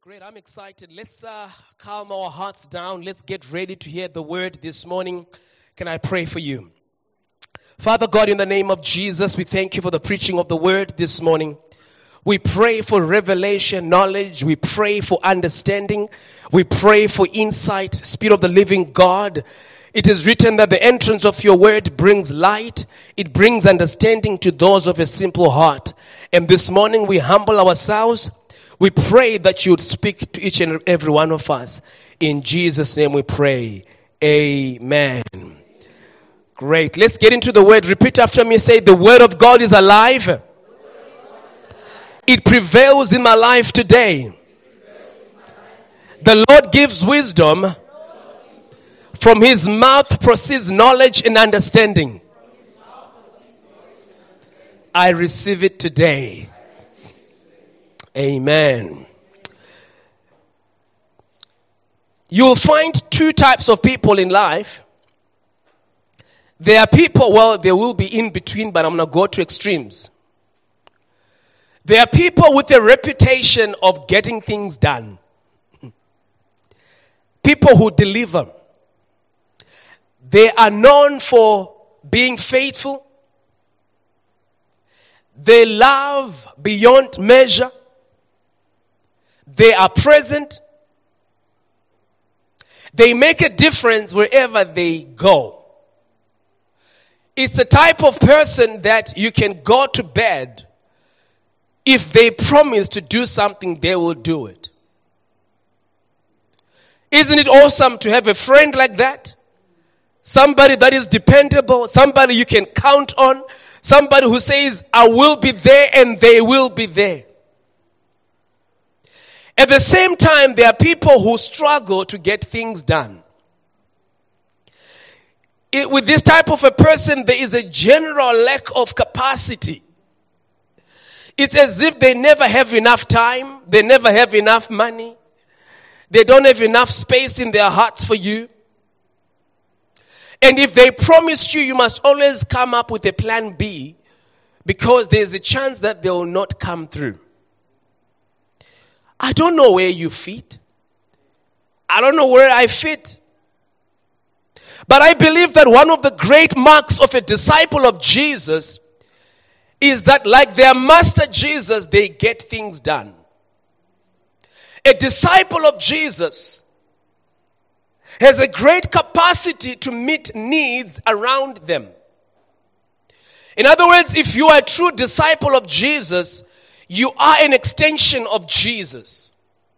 Great, I'm excited. Let's calm our hearts down. Let's get ready to hear the word this morning. Can I pray for you? Father God, in the name of Jesus, we thank you for the preaching of the word this morning. We pray for revelation, knowledge. We pray for understanding. We pray for insight. Spirit of the living God, it is written that the entrance of your word brings light. It brings understanding to those of a simple heart. And this morning we humble ourselves. We pray that you would speak to each and every one of us. In Jesus' name we pray. Amen. Great. Let's get into the word. Repeat after me. Say, the word of God is alive. It prevails in my life today. The Lord gives wisdom. From his mouth proceeds knowledge and understanding. I receive it today. Amen. You'll find two types of people in life. There are people, there will be in between, but I'm going to go to extremes. There are people with a reputation of getting things done. People who deliver. They are known for being faithful. They love beyond measure. They are present. They make a difference wherever they go. It's the type of person that you can go to bed. If they promise to do something, they will do it. Isn't it awesome to have a friend like that? Somebody that is dependable, somebody you can count on, somebody who says, I will be there, and they will be there. At the same time, there are people who struggle to get things done. With this type of a person, there is a general lack of capacity. It's as if they never have enough time, they never have enough money, they don't have enough space in their hearts for you. And if they promised you, you must always come up with a plan B, because there's a chance that they will not come through. I don't know where you fit. I don't know where I fit. But I believe that one of the great marks of a disciple of Jesus is that, like their master Jesus, they get things done. A disciple of Jesus has a great capacity to meet needs around them. In other words, if you are a true disciple of Jesus, you are an extension of Jesus.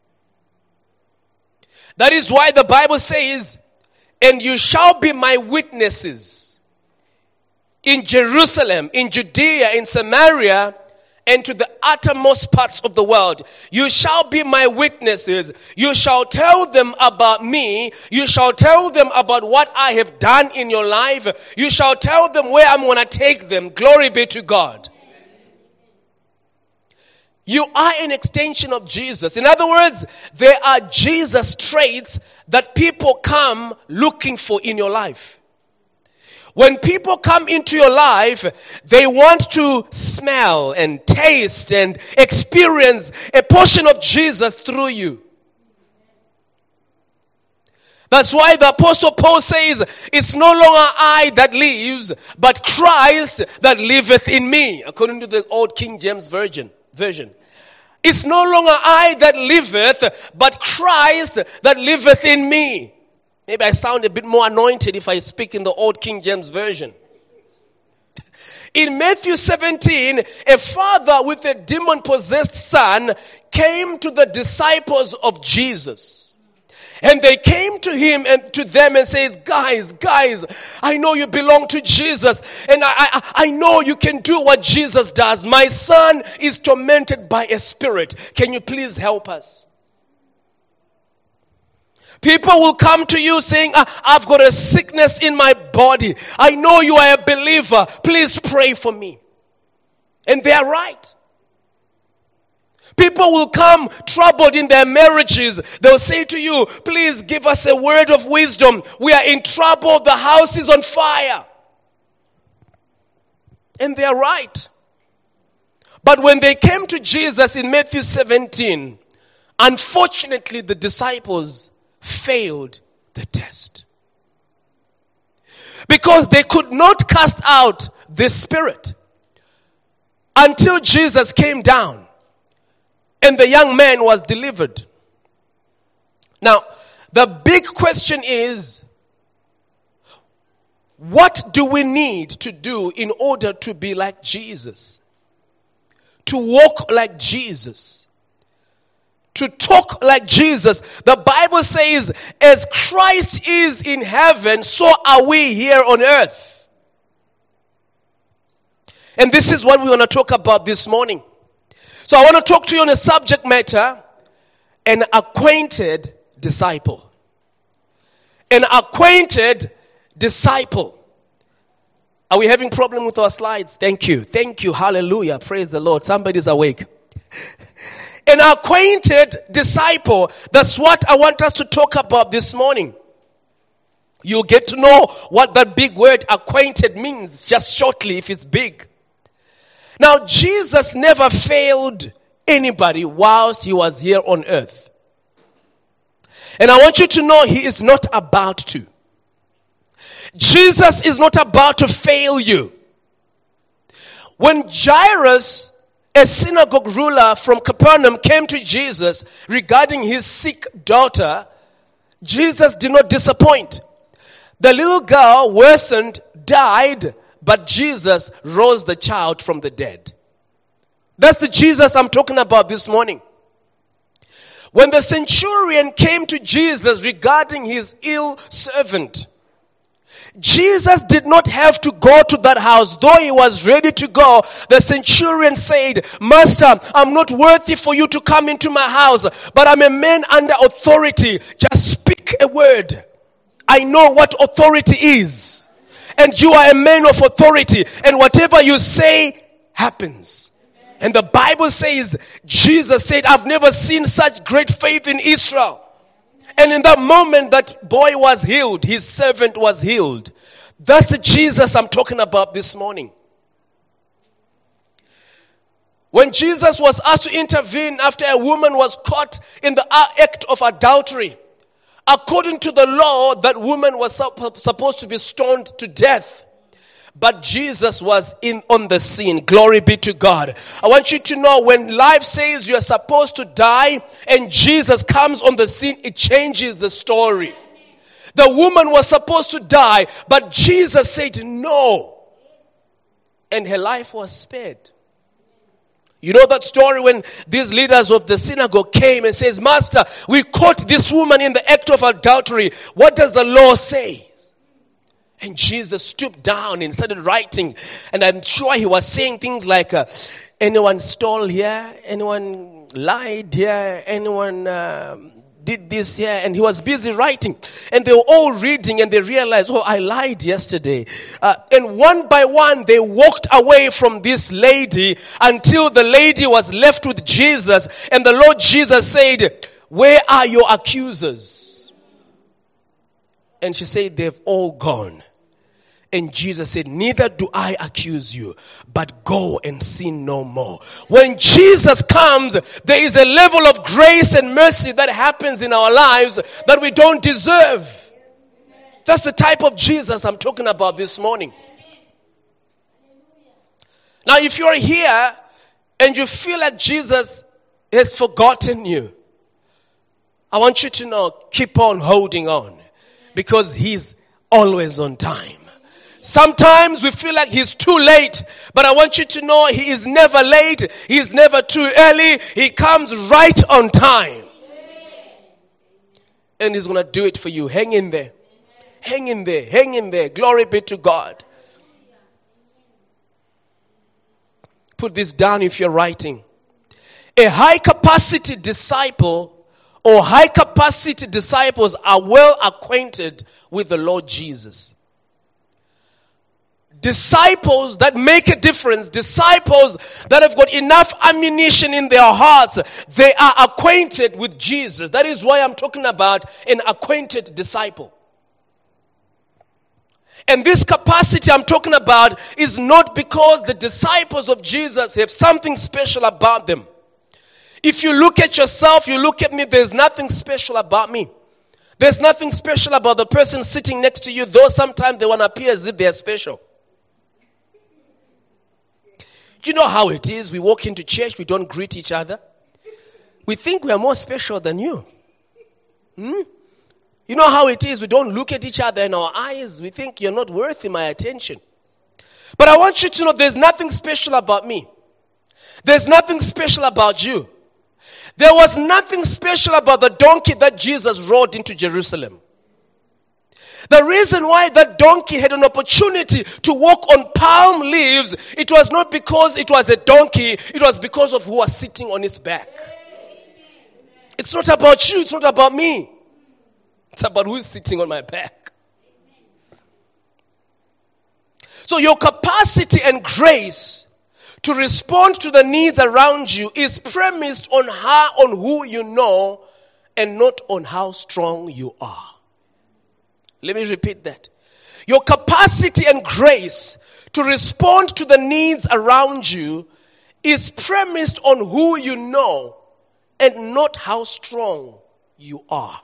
That is why the Bible says, and you shall be my witnesses in Jerusalem, in Judea, in Samaria, and to the uttermost parts of the world. You shall be my witnesses. You shall tell them about me. You shall tell them about what I have done in your life. You shall tell them where I'm going to take them. Glory be to God. You are an extension of Jesus. In other words, there are Jesus traits that people come looking for in your life. When people come into your life, they want to smell and taste and experience a portion of Jesus through you. That's why the Apostle Paul says, it's no longer I that lives, but Christ that liveth in me, according to the old King James Version. It's no longer I that liveth, but Christ that liveth in me. Maybe I sound a bit more anointed if I speak in the old King James Version. In Matthew 17, a father with a demon-possessed son came to the disciples of Jesus. And they came to him and to them and says, guys, I know you belong to Jesus. And I know you can do what Jesus does. My son is tormented by a spirit. Can you please help us? People will come to you saying, I've got a sickness in my body. I know you are a believer. Please pray for me. And they are right. People will come troubled in their marriages. They'll say to you, please give us a word of wisdom. We are in trouble. The house is on fire. And they are right. But when they came to Jesus in Matthew 17, Unfortunately, the disciples failed the test. Because they could not cast out this spirit until Jesus came down and the young man was delivered. Now, the big question is, what do we need to do in order to be like Jesus? To walk like Jesus? To talk like Jesus? The Bible says, as Christ is in heaven, so are we here on earth. And this is what we want to talk about this morning. So I want to talk to you on a subject matter, an acquainted disciple. An acquainted disciple. Are we having problem with our slides? Thank you. Thank you. Hallelujah. Praise the Lord. Somebody's awake. An acquainted disciple. That's what I want us to talk about this morning. You'll get to know what that big word acquainted means just shortly if it's big. Now, Jesus never failed anybody whilst he was here on earth. And I want you to know he is not about to. Jesus is not about to fail you. When Jairus, a synagogue ruler from Capernaum, came to Jesus regarding his sick daughter, Jesus did not disappoint. The little girl worsened, died, but Jesus rose the child from the dead. That's the Jesus I'm talking about this morning. When the centurion came to Jesus regarding his ill servant, Jesus did not have to go to that house. Though he was ready to go, the centurion said, Master, I'm not worthy for you to come into my house, but I'm a man under authority. Just speak a word. I know what authority is. And you are a man of authority. And whatever you say happens. And the Bible says, Jesus said, I've never seen such great faith in Israel. And in that moment that boy was healed, his servant was healed. That's the Jesus I'm talking about this morning. When Jesus was asked to intervene after a woman was caught in the act of adultery, according to the law, that woman was supposed to be stoned to death. But Jesus was on the scene. Glory be to God. I want you to know, when life says you are supposed to die and Jesus comes on the scene, it changes the story. The woman was supposed to die, but Jesus said no. And her life was spared. You know that story when these leaders of the synagogue came and says, Master, we caught this woman in the act of adultery. What does the law say? And Jesus stooped down and started writing. And I'm sure he was saying things like, anyone stole here? Anyone lied here? Anyone did this here? And he was busy writing. And they were all reading and they realized, oh, I lied yesterday. And one by one, they walked away from this lady until the lady was left with Jesus. And the Lord Jesus said, where are your accusers? And she said, they've all gone. And Jesus said, neither do I accuse you, but go and sin no more. When Jesus comes, there is a level of grace and mercy that happens in our lives that we don't deserve. That's the type of Jesus I'm talking about this morning. Now, if you're here and you feel like Jesus has forgotten you, I want you to know, keep on holding on, because he's always on time. Sometimes we feel like he's too late, but I want you to know he is never late. He is never too early. He comes right on time. And he's going to do it for you. Hang in there. Hang in there. Hang in there. Glory be to God. Put this down if you're writing. A high capacity disciple or high capacity disciples are well acquainted with the Lord Jesus. Disciples that make a difference, disciples that have got enough ammunition in their hearts, they are acquainted with Jesus. That is why I'm talking about an acquainted disciple. And this capacity I'm talking about is not because the disciples of Jesus have something special about them. If you look at yourself, you look at me, there's nothing special about me. There's nothing special about the person sitting next to you, though sometimes they want to appear as if they're special. You know how it is. We walk into church, we don't greet each other. We think we are more special than you. You know how it is. We don't look at each other in our eyes. We think you're not worthy my attention. But I want you to know there's nothing special about me. There's nothing special about you. There was nothing special about the donkey that Jesus rode into Jerusalem. The reason why that donkey had an opportunity to walk on palm leaves, it was not because it was a donkey, it was because of who was sitting on its back. It's not about you, it's not about me. It's about who is sitting on my back. So your capacity and grace to respond to the needs around you is premised on who you know and not on how strong you are. Let me repeat that. Your capacity and grace to respond to the needs around you is premised on who you know and not how strong you are.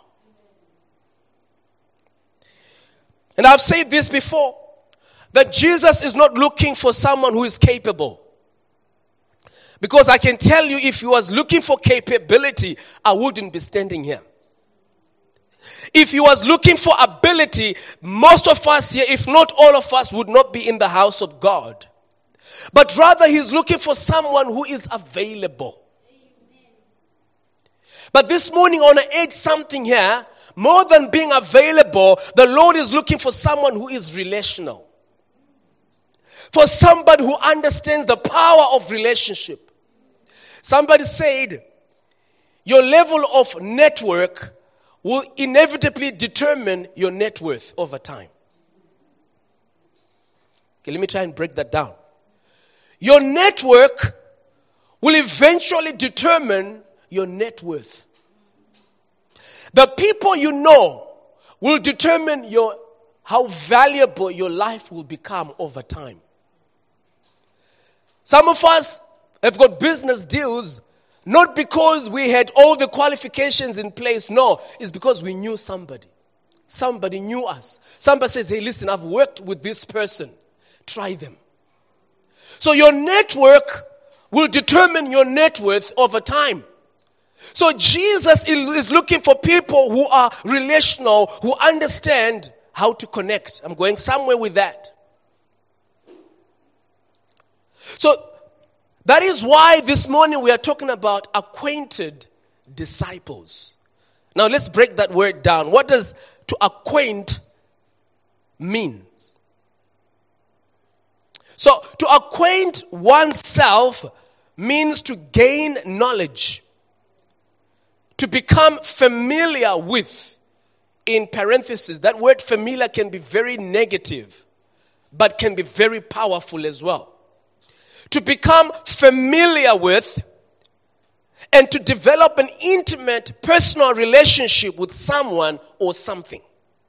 And I've said this before, that Jesus is not looking for someone who is capable. Because I can tell you, if he was looking for capability, I wouldn't be standing here. If he was looking for ability, most of us here, if not all of us, would not be in the house of God. But rather, he's looking for someone who is available. But this morning, I want to add something here. More than being available, the Lord is looking for someone who is relational. For somebody who understands the power of relationship. Somebody said, your level of network will inevitably determine your net worth over time. Okay, let me try and break that down. Your network will eventually determine your net worth. The people you know will determine how valuable your life will become over time. Some of us have got business deals not because we had all the qualifications in place. No, it's because we knew somebody. Somebody knew us. Somebody says, hey, listen, I've worked with this person. Try them. So your network will determine your net worth over time. So Jesus is looking for people who are relational, who understand how to connect. I'm going somewhere with that. So that is why this morning we are talking about acquainted disciples. Now let's break that word down. What does to acquaint means? So to acquaint oneself means to gain knowledge. To become familiar with, in parentheses, that word familiar can be very negative, but can be very powerful as well. To become familiar with and to develop an intimate personal relationship with someone or something.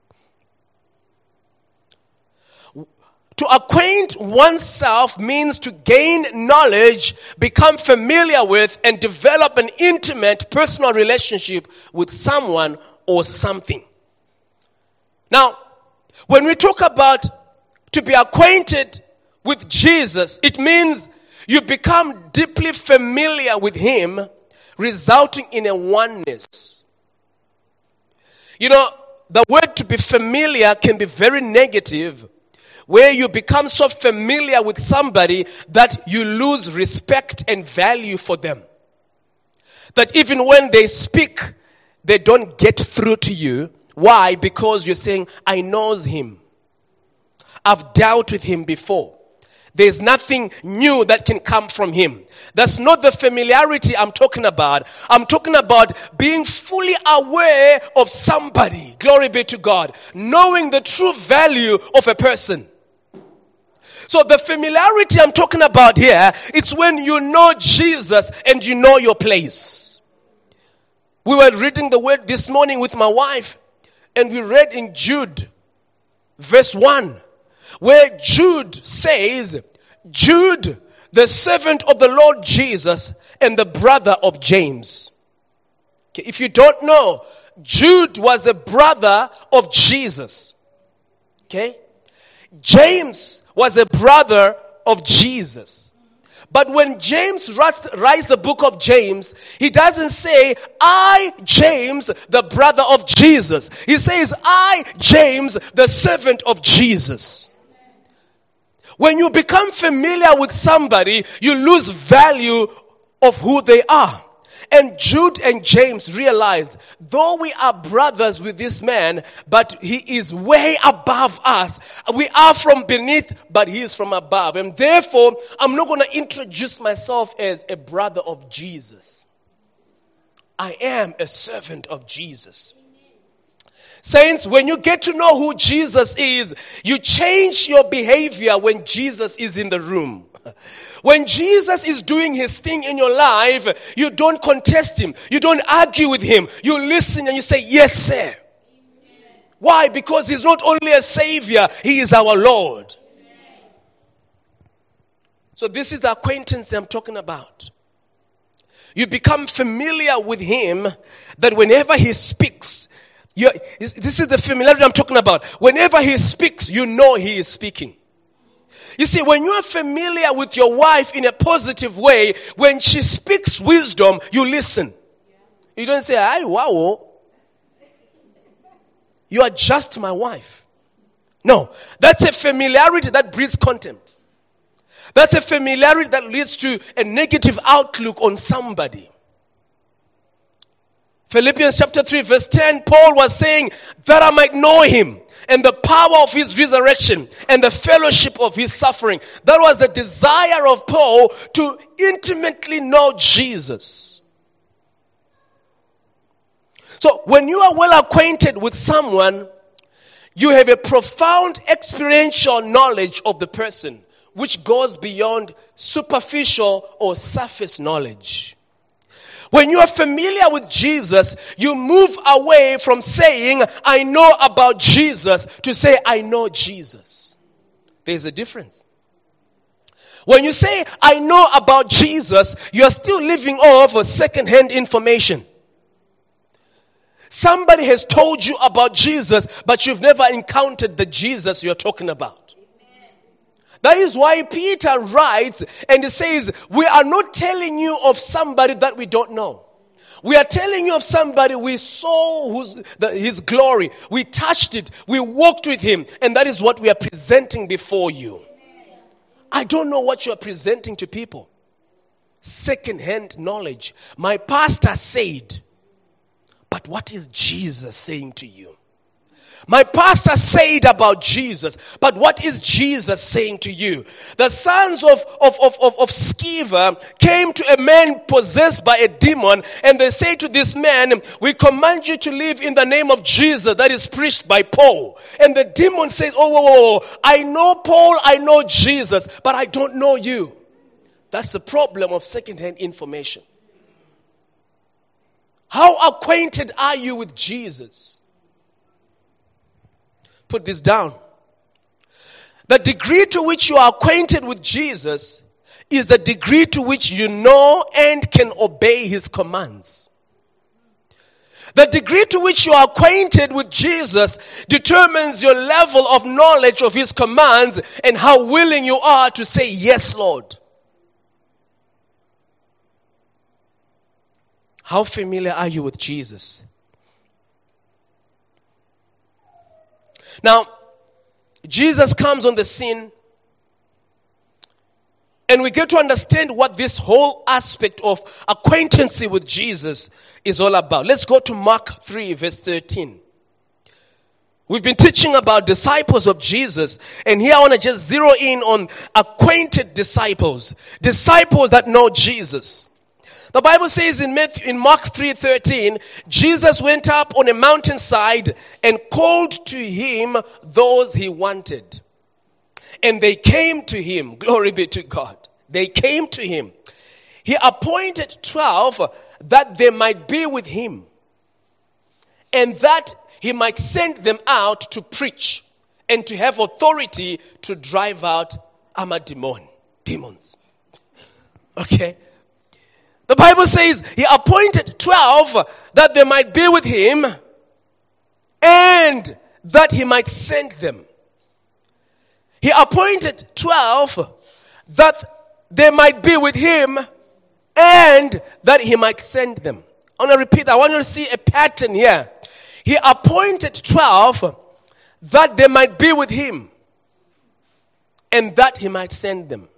To acquaint oneself means to gain knowledge, become familiar with, and develop an intimate personal relationship with someone or something. Now, when we talk about to be acquainted with Jesus, it means you become deeply familiar with him, resulting in a oneness. You know, the word to be familiar can be very negative, where you become so familiar with somebody that you lose respect and value for them. That even when they speak, they don't get through to you. Why? Because you're saying, I knows him. I've dealt with him before. There's nothing new that can come from him. That's not the familiarity I'm talking about. I'm talking about being fully aware of somebody. Glory be to God. Knowing the true value of a person. So the familiarity I'm talking about here, it's when you know Jesus and you know your place. We were reading the word this morning with my wife, and we read in Jude, verse 1, where Jude says, Jude, the servant of the Lord Jesus and the brother of James. Okay, if you don't know, Jude was a brother of Jesus. Okay? James was a brother of Jesus. But when James writes the book of James, he doesn't say, I, James, the brother of Jesus. He says, I, James, the servant of Jesus. When you become familiar with somebody, you lose value of who they are. And Jude and James realize, though we are brothers with this man, but he is way above us. We are from beneath, but he is from above. And therefore, I'm not going to introduce myself as a brother of Jesus. I am a servant of Jesus. Saints, when you get to know who Jesus is, you change your behavior when Jesus is in the room. When Jesus is doing his thing in your life, you don't contest him. You don't argue with him. You listen and you say, yes, sir. Amen. Why? Because he's not only a savior, he is our Lord. Amen. So this is the acquaintance I'm talking about. You become familiar with him that whenever he speaks, this is the familiarity I'm talking about. Whenever he speaks, you know he is speaking. You see, when you are familiar with your wife in a positive way, when she speaks wisdom, you listen. You don't say, "Ay, wow. You are just my wife." No, that's a familiarity that breeds contempt. That's a familiarity that leads to a negative outlook on somebody. Philippians chapter 3 verse 10, Paul was saying, that I might know him and the power of his resurrection and the fellowship of his suffering. That was the desire of Paul, to intimately know Jesus. So when you are well acquainted with someone, you have a profound experiential knowledge of the person, which goes beyond superficial or surface knowledge. When you are familiar with Jesus, you move away from saying, I know about Jesus, to say, I know Jesus. There's a difference. When you say, I know about Jesus, you are still living off of second-hand information. Somebody has told you about Jesus, but you've never encountered the Jesus you're talking about. That is why Peter writes and he says, we are not telling you of somebody that we don't know. We are telling you of somebody we saw his glory. We touched it. We walked with him. And that is what we are presenting before you. I don't know what you are presenting to people. Second-hand knowledge. My pastor said, but what is Jesus saying to you? My pastor said about Jesus, but what is Jesus saying to you? The sons of Sceva came to a man possessed by a demon, and they say to this man, we command you to live in the name of Jesus that is preached by Paul. And the demon says, I know Paul, I know Jesus, but I don't know you. That's the problem of second-hand information. How acquainted are you with Jesus? Put this down. The degree to which you are acquainted with Jesus is the degree to which you know and can obey his commands. The degree to which you are acquainted with Jesus determines your level of knowledge of his commands and how willing you are to say, yes, Lord. How familiar are you with Jesus? Now, Jesus comes on the scene, and we get to understand what this whole aspect of acquaintancy with Jesus is all about. Let's go to Mark 3, verse 13. We've been teaching about disciples of Jesus, and here I want to just zero in on acquainted disciples. Disciples that know Jesus. The Bible says in Mark 3:13, Jesus went up on a mountainside and called to him those he wanted. And they came to him. Glory be to God. They came to him. He appointed 12 that they might be with him, and that he might send them out to preach and to have authority to drive out demons. Okay. The Bible says he appointed 12 that they might be with him and that he might send them. He appointed 12 that they might be with him and that he might send them. I want to repeat. I want you to see a pattern here. He appointed 12 that they might be with him and that he might send them.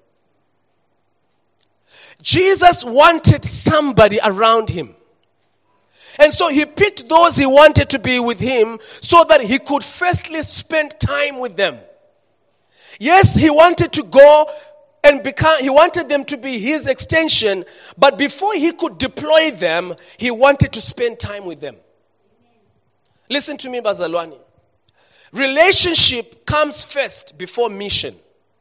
Jesus wanted somebody around him. And so he picked those he wanted to be with him so that he could firstly spend time with them. Yes, he wanted to go and he wanted them to be his extension, but before he could deploy them, he wanted to spend time with them. Listen to me, Bazalwane. Relationship comes first before mission.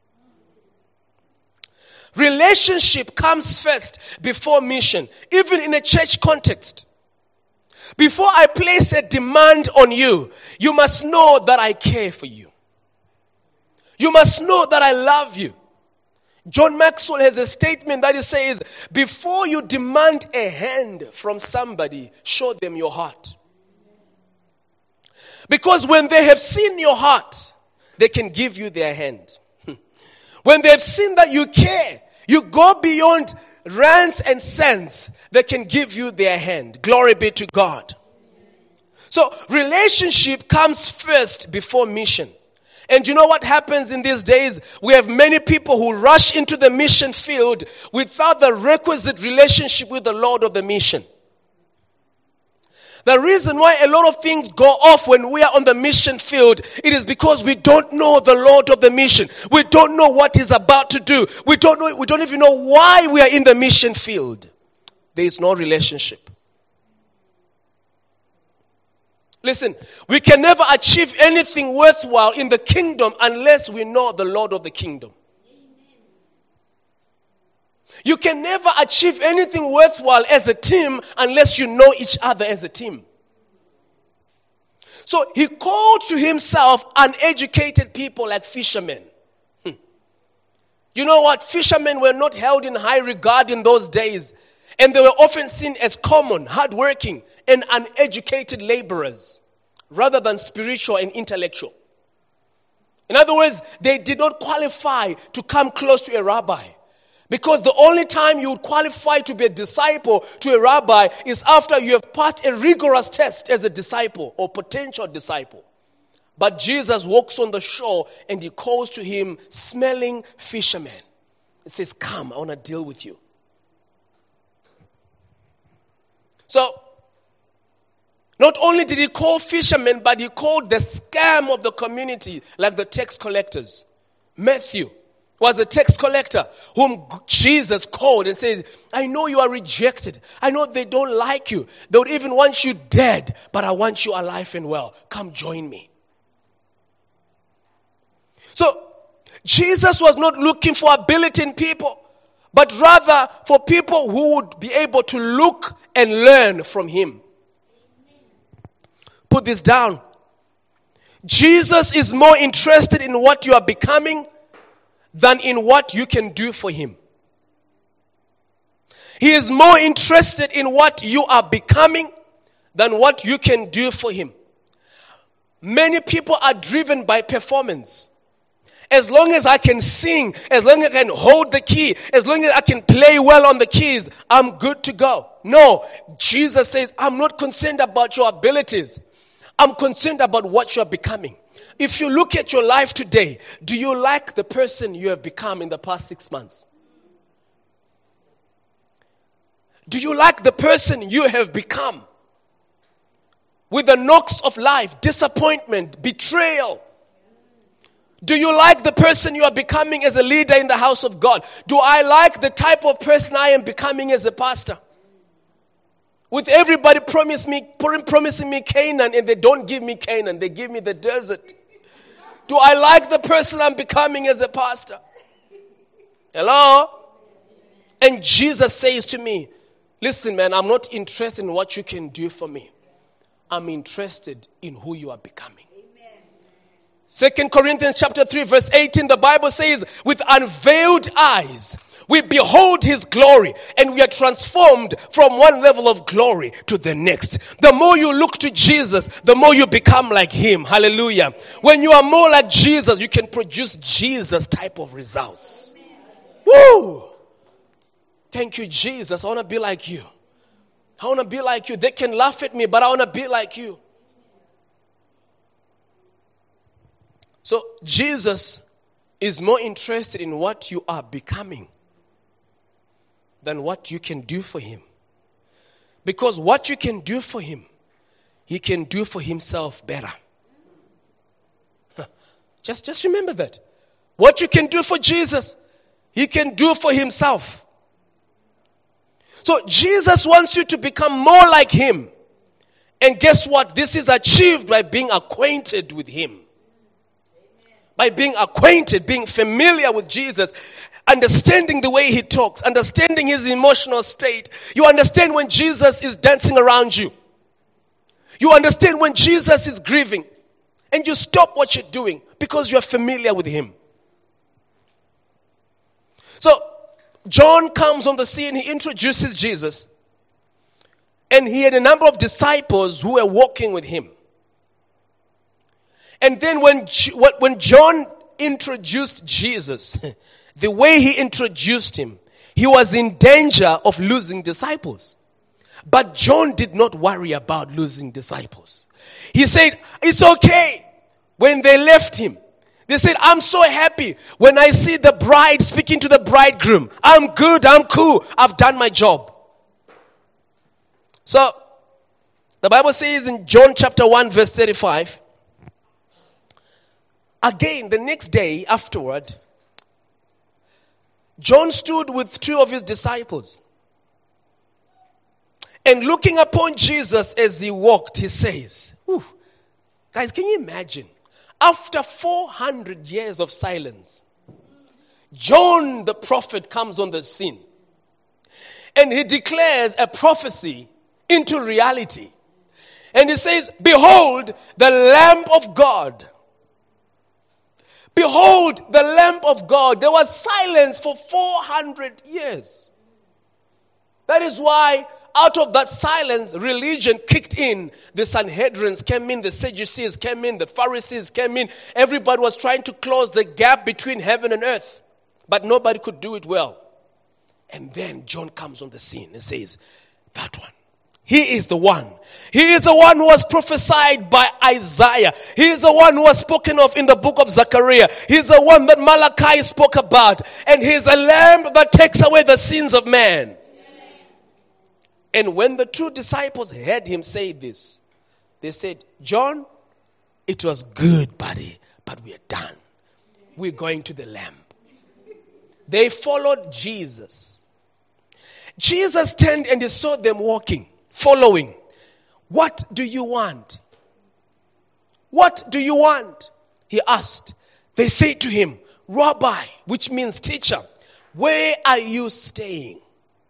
Relationship comes first before mission, even in a church context. Before I place a demand on you, you must know that I care for you. You must know that I love you. John Maxwell has a statement that he says, before you demand a hand from somebody, show them your heart. Because when they have seen your heart, they can give you their hand. When they have seen that you care, you go beyond rands and cents, they can give you their hand. Glory be to God. So relationship comes first before mission. And you know what happens in these days? We have many people who rush into the mission field without the requisite relationship with the Lord of the mission. The reason why a lot of things go off when we are on the mission field, it is because we don't know the Lord of the mission. We don't know what He's about to do. We don't even know why we are in the mission field. There is no relationship. Listen, we can never achieve anything worthwhile in the kingdom unless we know the Lord of the kingdom. You can never achieve anything worthwhile as a team unless you know each other as a team. So he called to himself uneducated people like fishermen. You know what? Fishermen were not held in high regard in those days. And they were often seen as common, hardworking, and uneducated laborers rather than spiritual and intellectual. In other words, they did not qualify to come close to a rabbi. Because the only time you would qualify to be a disciple to a rabbi is after you have passed a rigorous test as a disciple or potential disciple. But Jesus walks on the shore and he calls to him smelling fishermen. He says, come, I want to deal with you. So, not only did he call fishermen, but he called the scam of the community, like the tax collectors. Matthew was a tax collector whom Jesus called and says, I know you are rejected. I know they don't like you. They would even want you dead, but I want you alive and well. Come join me. So, Jesus was not looking for ability in people, but rather for people who would be able to look and learn from him. Put this down. Jesus is more interested in what you are becoming than in what you can do for him. He is more interested in what you are becoming than what you can do for him. Many people are driven by performance. As long as I can sing, as long as I can hold the key, as long as I can play well on the keys, I'm good to go. No, Jesus says, I'm not concerned about your abilities. I'm concerned about what you're becoming. If you look at your life today, do you like the person you have become in the past 6 months? Do you like the person you have become? With the knocks of life, disappointment, betrayal. Do you like the person you are becoming as a leader in the house of God? Do I like the type of person I am becoming as a pastor? With everybody promising me Canaan and they don't give me Canaan, they give me the desert. Do I like the person I'm becoming as a pastor? Hello? And Jesus says to me, listen man, I'm not interested in what you can do for me. I'm interested in who you are becoming. 2 Corinthians chapter 3 verse 18, the Bible says, with unveiled eyes, We behold his glory and we are transformed from one level of glory to the next. The more you look to Jesus, the more you become like him. Hallelujah. When you are more like Jesus, you can produce Jesus type of results. Woo! Thank you, Jesus. I want to be like you. I want to be like you. They can laugh at me, but I want to be like you. So Jesus is more interested in what you are becoming than what you can do for him. Because what you can do for him, he can do for himself better. Just remember that. What you can do for Jesus, he can do for himself. So Jesus wants you to become more like him. And guess what? This is achieved by being acquainted with him. By being acquainted, being familiar with Jesus, understanding the way he talks, understanding his emotional state. You understand when Jesus is dancing around you. You understand when Jesus is grieving. And you stop what you're doing because you're familiar with him. So, John comes on the scene, he introduces Jesus. And he had a number of disciples who were walking with him. And then when John introduced Jesus, the way he introduced him, he was in danger of losing disciples. But John did not worry about losing disciples. He said, it's okay. When they left him, they said, I'm so happy when I see the bride speaking to the bridegroom. I'm good, I'm cool, I've done my job. So, the Bible says in John chapter 1 verse 35, again, the next day afterward, John stood with two of his disciples. And looking upon Jesus as he walked, he says, guys, can you imagine? After 400 years of silence, John the prophet comes on the scene. And he declares a prophecy into reality. And he says, behold, the Lamb of God. Behold, the Lamb of God. There was silence for 400 years. That is why out of that silence, religion kicked in. The Sanhedrins came in, the Sadducees came in, the Pharisees came in. Everybody was trying to close the gap between heaven and earth. But nobody could do it well. And then John comes on the scene and says, that one. He is the one. He is the one who was prophesied by Isaiah. He is the one who was spoken of in the book of Zechariah. He is the one that Malachi spoke about. And he is a lamb that takes away the sins of man. And when the two disciples heard him say this, they said, John, it was good, buddy, but we are done. We're going to the Lamb. They followed Jesus. Jesus turned and he saw them walking, following. What do you want? What do you want? He asked. They said to him, Rabbi, which means teacher, where are you staying?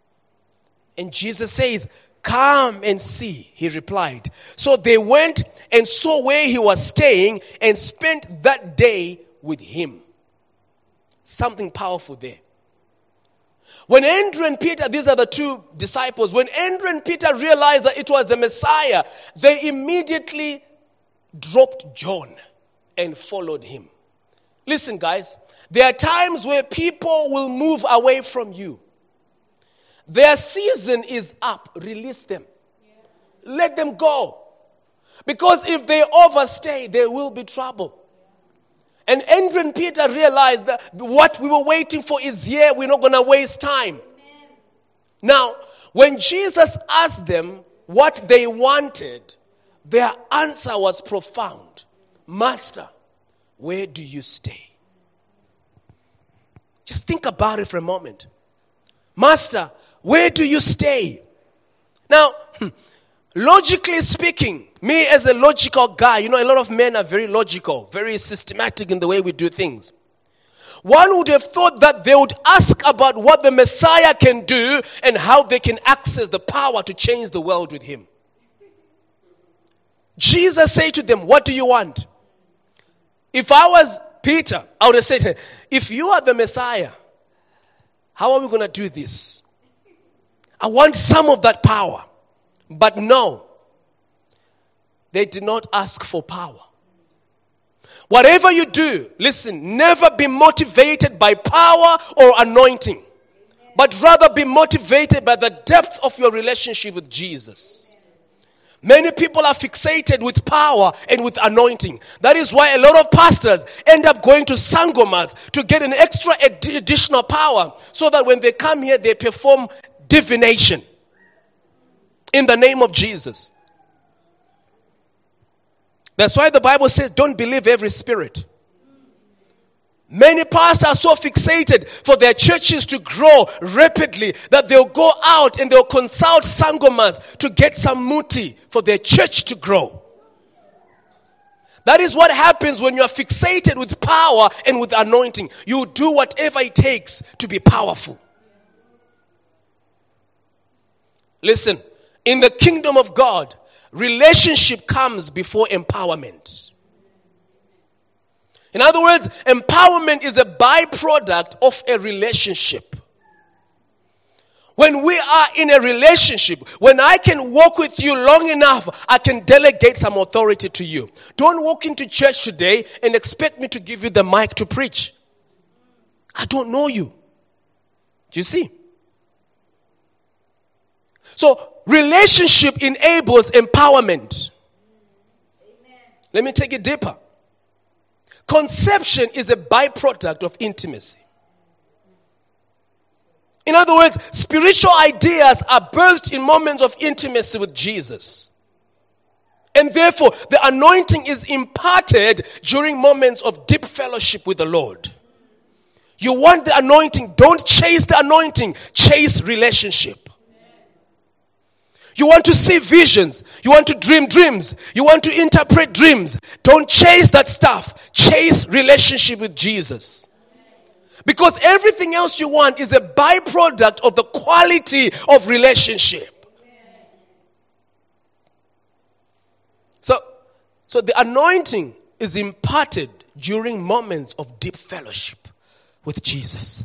And Jesus says, come and see, he replied. So they went and saw where he was staying and spent that day with him. Something powerful there. When Andrew and Peter, these are the two disciples, when Andrew and Peter realized that it was the Messiah, they immediately dropped John and followed him. Listen, guys, there are times where people will move away from you. Their season is up. Release them. Let them go. Because if they overstay, there will be trouble. And Andrew and Peter realized that what we were waiting for is here. We're not going to waste time. Amen. Now, when Jesus asked them what they wanted, their answer was profound. Master, where do you stay? Just think about it for a moment. Master, where do you stay? Now, logically speaking, me as a logical guy, a lot of men are very logical, very systematic in the way we do things. One would have thought that they would ask about what the Messiah can do and how they can access the power to change the world with him. Jesus said to them, what do you want? If I was Peter, I would have said, if you are the Messiah, how are we going to do this? I want some of that power. But no, they did not ask for power. Whatever you do, listen, never be motivated by power or anointing, but rather be motivated by the depth of your relationship with Jesus. Many people are fixated with power and with anointing. That is why a lot of pastors end up going to sangomas to get an extra additional power, so that when they come here, they perform divination in the name of Jesus. That's why the Bible says, don't believe every spirit. Many pastors are so fixated for their churches to grow rapidly that they'll go out and they'll consult sangomas to get some muti for their church to grow. That is what happens when you are fixated with power and with anointing. You do whatever it takes to be powerful. Listen, in the kingdom of God, relationship comes before empowerment. In other words, empowerment is a byproduct of a relationship. When we are in a relationship, when I can walk with you long enough, I can delegate some authority to you. Don't walk into church today and expect me to give you the mic to preach. I don't know you. Do you see? So, relationship enables empowerment. Amen. Let me take it deeper. Conception is a byproduct of intimacy. In other words, spiritual ideas are birthed in moments of intimacy with Jesus. And therefore, the anointing is imparted during moments of deep fellowship with the Lord. You want the anointing, don't chase the anointing, chase relationship. You want to see visions. You want to dream dreams. You want to interpret dreams. Don't chase that stuff. Chase relationship with Jesus. Because everything else you want is a byproduct of the quality of relationship. So the anointing is imparted during moments of deep fellowship with Jesus.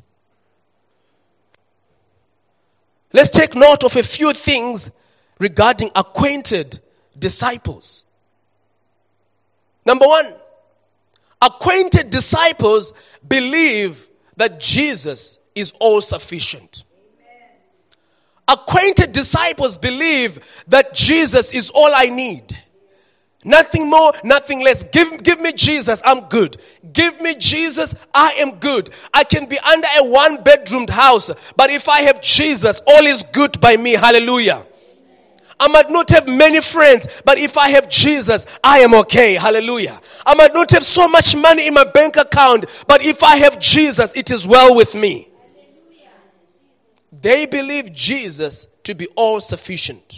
Let's take note of a few things regarding acquainted disciples. Number one, acquainted disciples believe that Jesus is all sufficient. Acquainted disciples believe that Jesus is all I need. Nothing more, nothing less. Give me Jesus, I'm good. Give me Jesus, I am good. I can be under a one-bedroomed house, but if I have Jesus, all is good by me. Hallelujah. I might not have many friends, but if I have Jesus, I am okay. Hallelujah. I might not have so much money in my bank account, but if I have Jesus, it is well with me. They believe Jesus to be all sufficient.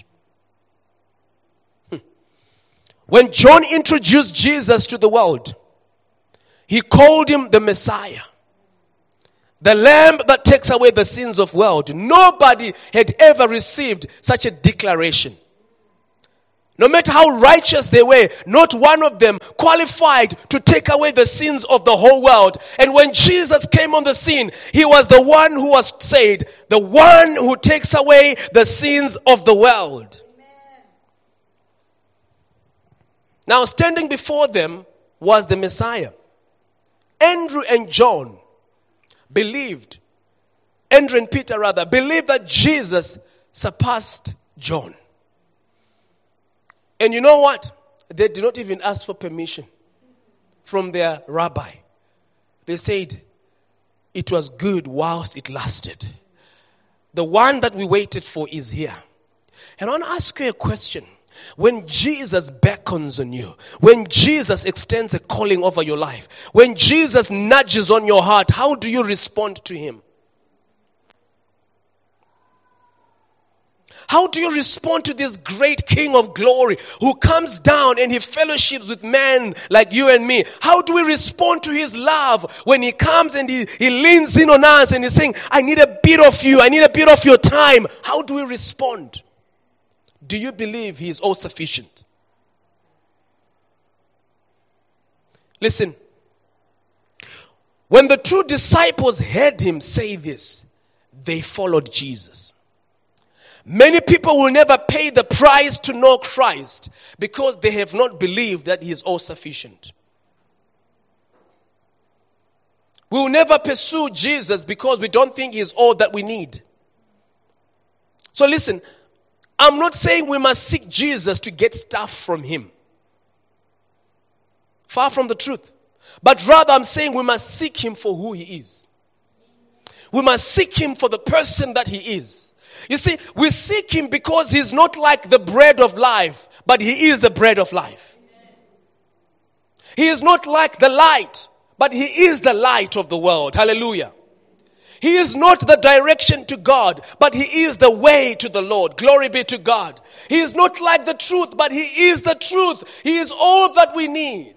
When John introduced Jesus to the world, he called him the Messiah, the Lamb that takes away the sins of the world. Nobody had ever received such a declaration. No matter how righteous they were, not one of them qualified to take away the sins of the whole world. And when Jesus came on the scene, he was the one who was said, the one who takes away the sins of the world. Now, standing before them was the Messiah. Andrew and John believed, Andrew and Peter rather, believed that Jesus surpassed John. And you know what? They did not even ask for permission from their rabbi. They said, it was good whilst it lasted. The one that we waited for is here. And I want to ask you a question. When Jesus beckons on you, when Jesus extends a calling over your life, when Jesus nudges on your heart, how do you respond to him? How do you respond to this great King of glory who comes down and he fellowships with men like you and me? How do we respond to his love when he comes and he leans in on us and he's saying, I need a bit of you, I need a bit of your time? How do we respond? Do you believe he is all sufficient? Listen, when the true disciples heard him say this, they followed Jesus. Many people will never pay the price to know Christ because they have not believed that he is all sufficient. We will never pursue Jesus because we don't think he is all that we need. So listen, I'm not saying we must seek Jesus to get stuff from him. Far from the truth. But rather I'm saying we must seek him for who he is. We must seek him for the person that he is. You see, we seek him because he's not like the bread of life, but he is the bread of life. He is not like the light, but he is the light of the world. Hallelujah. He is not the direction to God, but he is the way to the Lord. Glory be to God. He is not like the truth, but he is the truth. He is all that we need.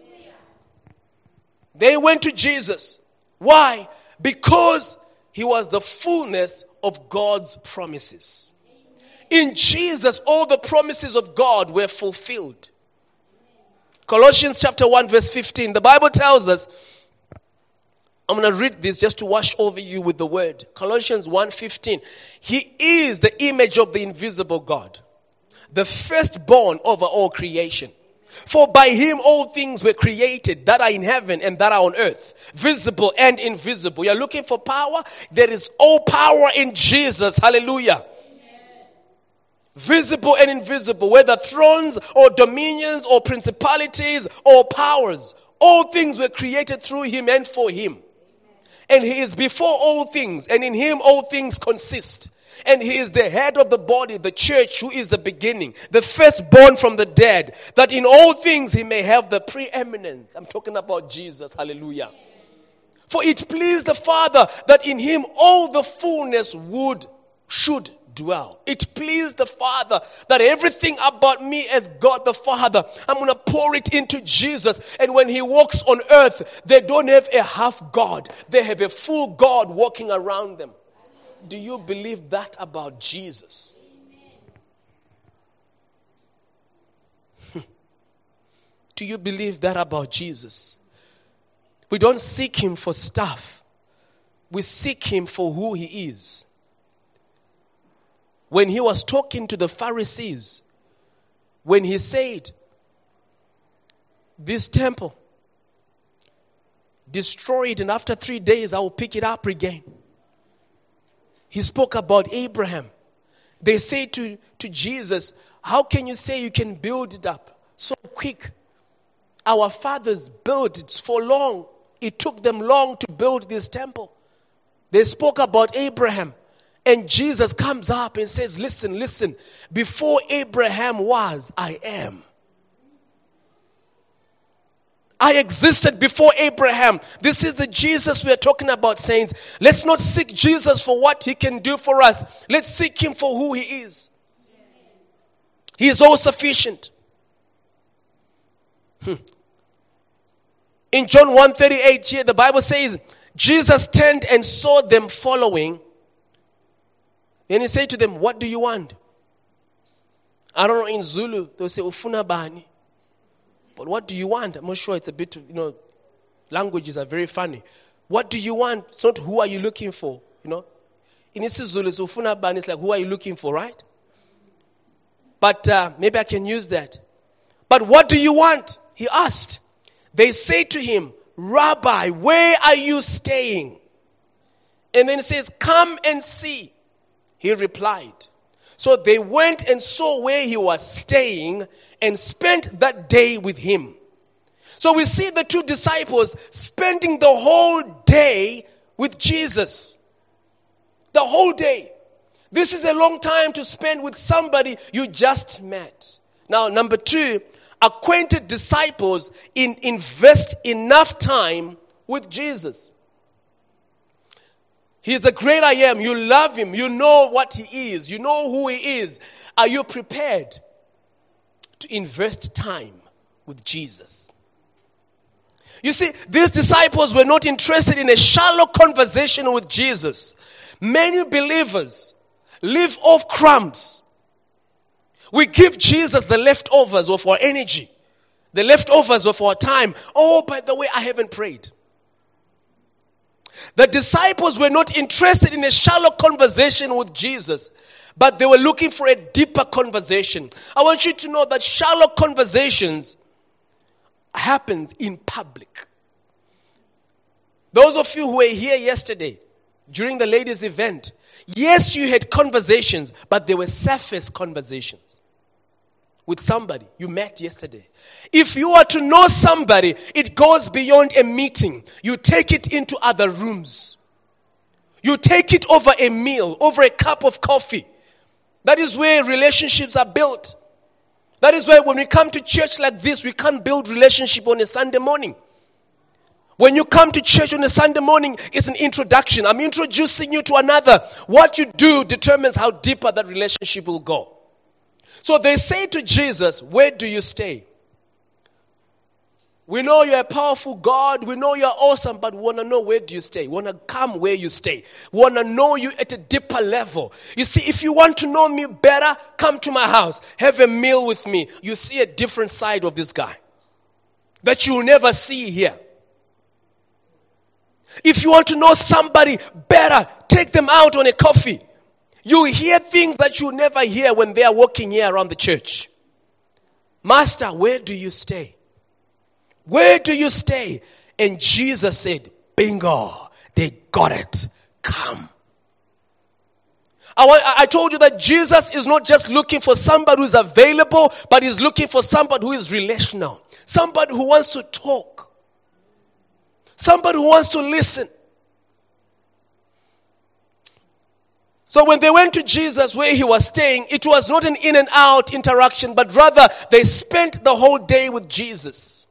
They went to Jesus. Why? Because he was the fullness of God's promises. In Jesus, all the promises of God were fulfilled. Colossians chapter 1 verse 15. The Bible tells us, I'm going to read this just to wash over you with the word. Colossians 1:15. He is the image of the invisible God, the firstborn over all creation. For by him all things were created that are in heaven and that are on earth, visible and invisible. You're looking for power? There is all power in Jesus. Hallelujah. Amen. Visible and invisible, whether thrones or dominions or principalities or powers. All things were created through him and for him. And he is before all things, and in him all things consist. And he is the head of the body, the church, who is the beginning, the firstborn from the dead, that in all things he may have the preeminence. I'm talking about Jesus. Hallelujah. For it pleased the Father that in him all the fullness should dwell. It pleased the Father that everything about me as God the Father, I'm going to pour it into Jesus. And when he walks on earth, they don't have a half God. They have a full God walking around them. Do you believe that about Jesus? Do you believe that about Jesus? We don't seek him for stuff. We seek him for who he is. When he was talking to the Pharisees, when he said, this temple, destroy it and after 3 days I will pick it up again. He spoke about Abraham. They say to Jesus, how can you say you can build it up so quick? Our fathers built it for long. It took them long to build this temple. They spoke about Abraham. And Jesus comes up and says, listen. Before Abraham was, I am. I existed before Abraham. This is the Jesus we are talking about, saints. Let's not seek Jesus for what he can do for us. Let's seek him for who he is. He is all sufficient. In John 1:38 here, the Bible says, Jesus turned and saw them following. And he said to them, what do you want? I don't know, in Zulu, they'll say, Ufuna bani. But what do you want? I'm not sure, it's a bit, languages are very funny. What do you want? It's not who are you looking for, In isiZulu, it's ufuna bani, it's like who are you looking for, right? But maybe I can use that. But what do you want? He asked. They say to him, Rabbi, where are you staying? And then he says, come and see. He replied. So they went and saw where he was staying and spent that day with him. So we see the two disciples spending the whole day with Jesus. The whole day. This is a long time to spend with somebody you just met. Now, number 2, acquainted disciples invest enough time with Jesus. He is the great I am. You love him. You know what he is. You know who he is. Are you prepared to invest time with Jesus? You see, these disciples were not interested in a shallow conversation with Jesus. Many believers live off crumbs. We give Jesus the leftovers of our energy, the leftovers of our time. Oh, by the way, I haven't prayed. The disciples were not interested in a shallow conversation with Jesus, but they were looking for a deeper conversation. I want you to know that shallow conversations happens in public. Those of you who were here yesterday during the ladies' event, yes, you had conversations, but they were surface conversations with somebody you met yesterday. If you are to know somebody, it goes beyond a meeting. You take it into other rooms. You take it over a meal, over a cup of coffee. That is where relationships are built. That is why when we come to church like this, we can't build relationship on a Sunday morning. When you come to church on a Sunday morning, it's an introduction. I'm introducing you to another. What you do determines how deeper that relationship will go. So they say to Jesus, where do you stay? We know you're a powerful God. We know you're awesome, but we want to know, where do you stay? We want to come where you stay. We want to know you at a deeper level. You see, if you want to know me better, come to my house. Have a meal with me. You see a different side of this guy that you'll never see here. If you want to know somebody better, take them out on a coffee. You hear things that you'll never hear when they are walking here around the church. Master, where do you stay? Where do you stay? And Jesus said, bingo, they got it. Come. I told you that Jesus is not just looking for somebody who is available, but he's looking for somebody who is relational. Somebody who wants to talk. Somebody who wants to listen. So when they went to Jesus where he was staying, it was not an in and out interaction, but rather they spent the whole day with Jesus.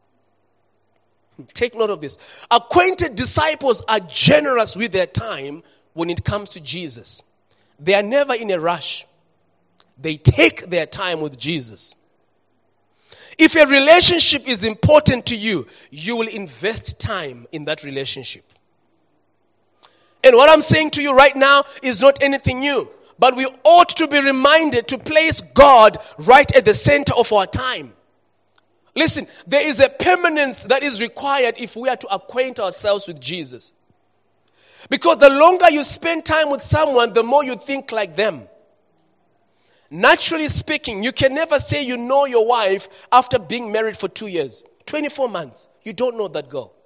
Take note of this. Acquainted disciples are generous with their time when it comes to Jesus. They are never in a rush. They take their time with Jesus. If a relationship is important to you, you will invest time in that relationship. And what I'm saying to you right now is not anything new, but we ought to be reminded to place God right at the center of our time. Listen, there is a permanence that is required if we are to acquaint ourselves with Jesus. Because the longer you spend time with someone, the more you think like them. Naturally speaking, you can never say you know your wife after being married for 2 years. 24 months. You don't know that girl.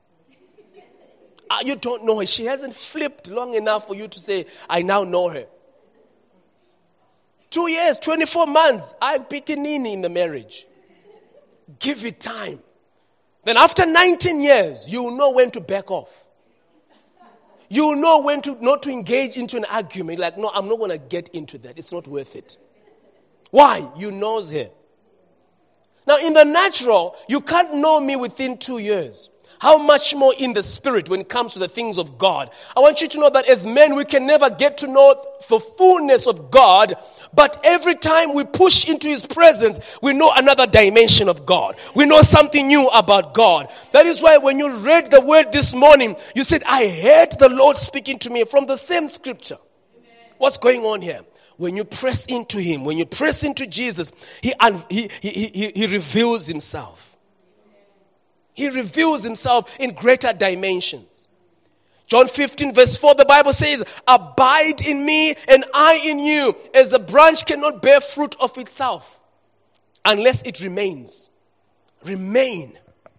You don't know her. She hasn't flipped long enough for you to say, I now know her. 2 years, 24 months. I'm pickinini in the marriage. Give it time. Then after 19 years, you will know when to back off. You will know when to not to engage into an argument. Like, no, I'm not going to get into that. It's not worth it. Why? You knows her. Now, in the natural, you can't know me within 2 years. How much more in the spirit when it comes to the things of God? I want you to know that as men, we can never get to know the fullness of God, but every time we push into his presence, we know another dimension of God. We know something new about God. That is why when you read the word this morning, you said, I heard the Lord speaking to me from the same scripture. Amen. What's going on here? When you press into him, when you press into Jesus, he reveals himself. He reveals himself in greater dimensions. John 15 verse 4, the Bible says, abide in me and I in you, as the branch cannot bear fruit of itself unless it remains. Remain.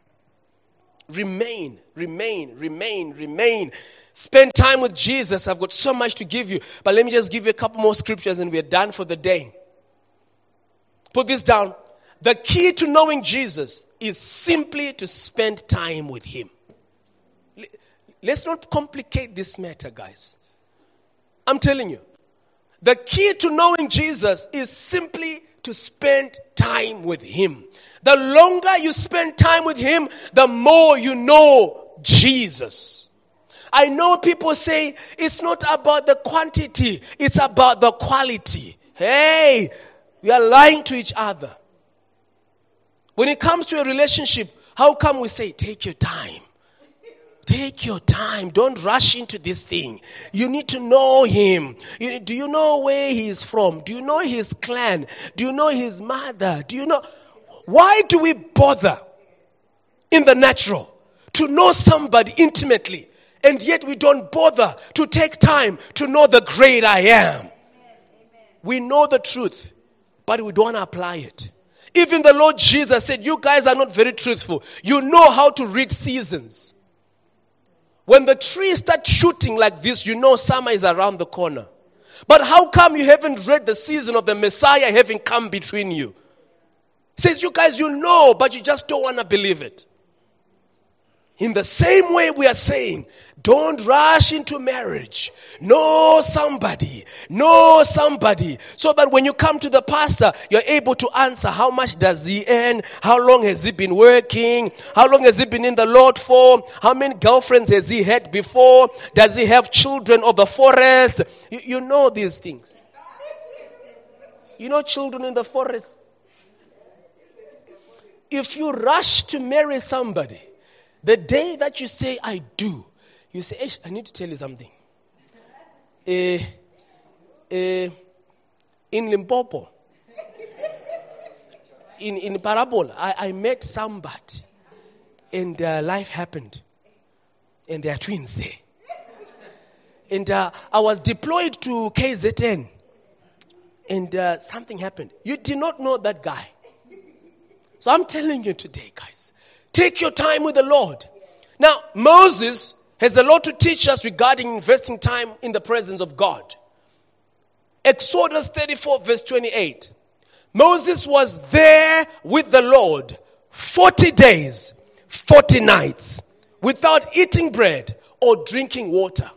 Spend time with Jesus. I've got so much to give you, but let me just give you a couple more scriptures and we're done for the day. Put this down. The key to knowing Jesus is simply to spend time with him. Let's not complicate this matter, guys. I'm telling you. The key to knowing Jesus is simply to spend time with him. The longer you spend time with him, the more you know Jesus. I know people say it's not about the quantity, it's about the quality. Hey, we are lying to each other. When it comes to a relationship, how come we say, take your time? Take your time. Don't rush into this thing. You need to know him. Do you know where he is from? Do you know his clan? Do you know his mother? Do you know? Why do we bother in the natural to know somebody intimately And yet we don't bother to take time to know the great I am. We know the truth, but we don't apply it. Even the Lord Jesus said, you guys are not very truthful. You know how to read seasons. When the trees start shooting like this, you know summer is around the corner. But how come you haven't read the season of the Messiah having come between you? He says, you guys, you know, but you just don't want to believe it. In the same way we are saying, don't rush into marriage. Know somebody. So that when you come to the pastor, you're able to answer, how much does he earn? How long has he been working? How long has he been in the Lord for? How many girlfriends has he had before? Does he have children of the forest? You know these things. You know children in the forest. If you rush to marry somebody, the day that you say, I do, you say, I need to tell you something. In Limpopo, in Parabol, I met somebody, and life happened. And there are twins there. And I was deployed to KZN, and something happened. You did not know that guy. So I'm telling you today, guys, take your time with the Lord. Now, Moses has a lot to teach us regarding investing time in the presence of God. Exodus 34 verse 28. Moses was there with the Lord 40 days, 40 nights, without eating bread or drinking water.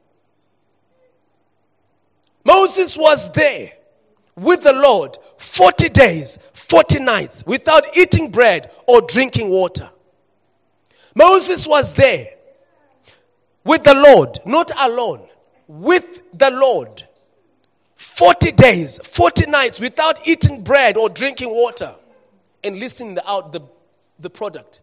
Moses was there with the Lord 40 days, 40 nights, without eating bread or drinking water. Moses was there with the Lord, not alone, with the Lord. 40 days, 40 nights without eating bread or drinking water. And listening out the product.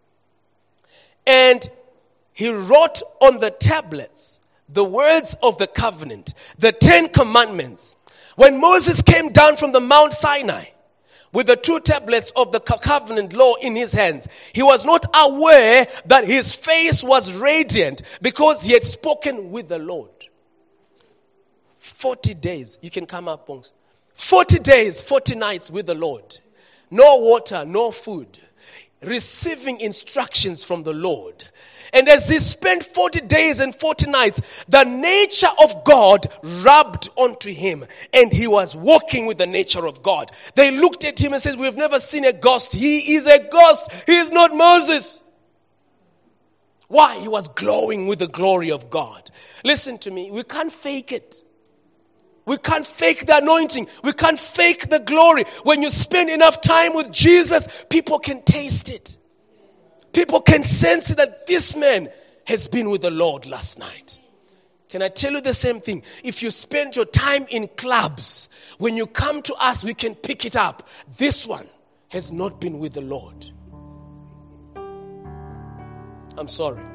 And he wrote on the tablets the words of the covenant, the 10 commandments. When Moses came down from the Mount Sinai with the 2 tablets of the covenant law in his hands, he was not aware that his face was radiant because he had spoken with the Lord. 40 days, you can come up, Bongs. 40 days, 40 nights with the Lord. No water, no food. Receiving instructions from the Lord. And as he spent 40 days and 40 nights, the nature of God rubbed onto him. And he was walking with the nature of God. They looked at him and said, we've never seen a ghost. He is a ghost. He is not Moses. Why? He was glowing with the glory of God. Listen to me. We can't fake it. We can't fake the anointing. We can't fake the glory. When you spend enough time with Jesus, people can taste it. People can sense that this man has been with the Lord last night. Can I tell you the same thing? If you spend your time in clubs, when you come to us, we can pick it up. This one has not been with the Lord. I'm sorry.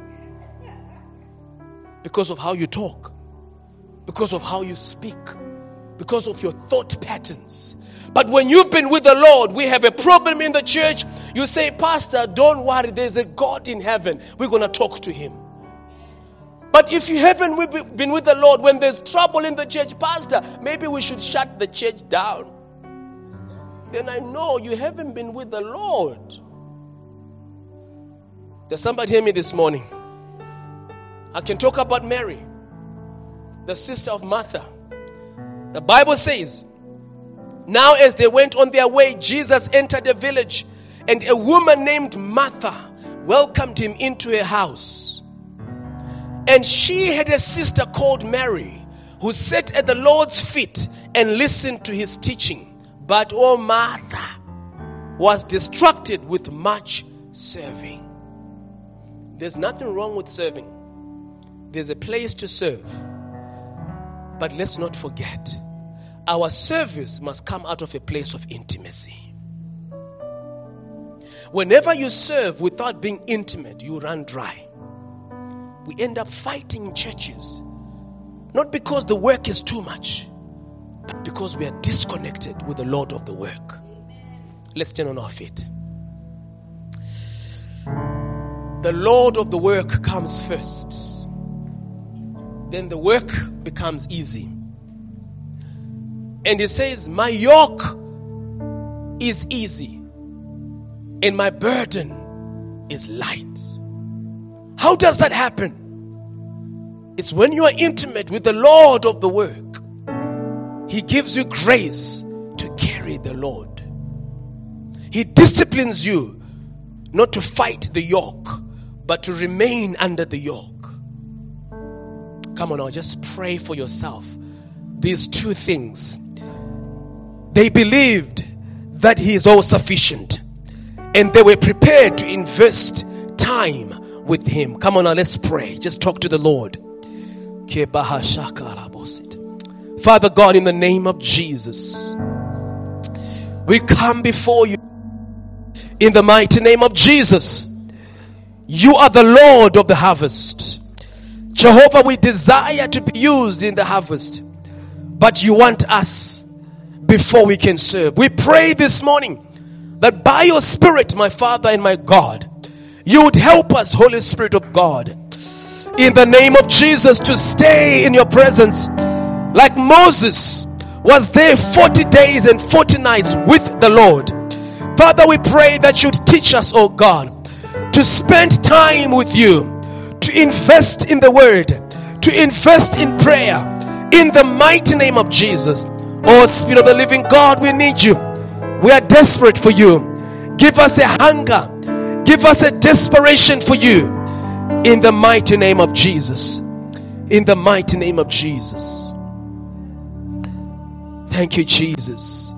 Because of how you talk. Because of how you speak. Because of your thought patterns. But when you've been with the Lord, we have a problem in the church. You say, Pastor, don't worry, there's a God in heaven. We're going to talk to him. But if you haven't been with the Lord, when there's trouble in the church, Pastor, maybe we should shut the church down. Then I know you haven't been with the Lord. Does somebody hear me this morning? I can talk about Mary, the sister of Martha. The Bible says, now as they went on their way, Jesus entered a village, and a woman named Martha welcomed him into her house. And she had a sister called Mary, who sat at the Lord's feet and listened to his teaching. But Martha was distracted with much serving. There's nothing wrong with serving. There's a place to serve. But let's not forget, our service must come out of a place of intimacy. Whenever you serve without being intimate, you run dry. We end up fighting in churches. Not because the work is too much, but because we are disconnected with the Lord of the work. Let's stand on our feet. The Lord of the work comes first. then the work becomes easy. And he says, my yoke is easy and my burden is light. How does that happen? It's when you are intimate with the Lord of the work. He gives you grace to carry the load. He disciplines you not to fight the yoke, but to remain under the yoke. Come on now, just pray for yourself. These two things. They believed that He is all sufficient, and they were prepared to invest time with Him. Come on now, let's pray. Just talk to the Lord. Father God, in the name of Jesus, we come before you in the mighty name of Jesus. You are the Lord of the harvest. Jehovah, we desire to be used in the harvest, but you want us before we can serve. We pray this morning that by your Spirit, my Father and my God, you would help us, Holy Spirit of God, in the name of Jesus, to stay in your presence like Moses was there 40 days and 40 nights with the Lord. Father, we pray that you'd teach us, oh God, to spend time with you, to invest in the word, to invest in prayer, in the mighty name of Jesus. Oh Spirit of the living God, we need you. We are desperate for you. Give us a hunger, give us a desperation for you, in the mighty name of Jesus. In the mighty name of Jesus. Thank you, Jesus.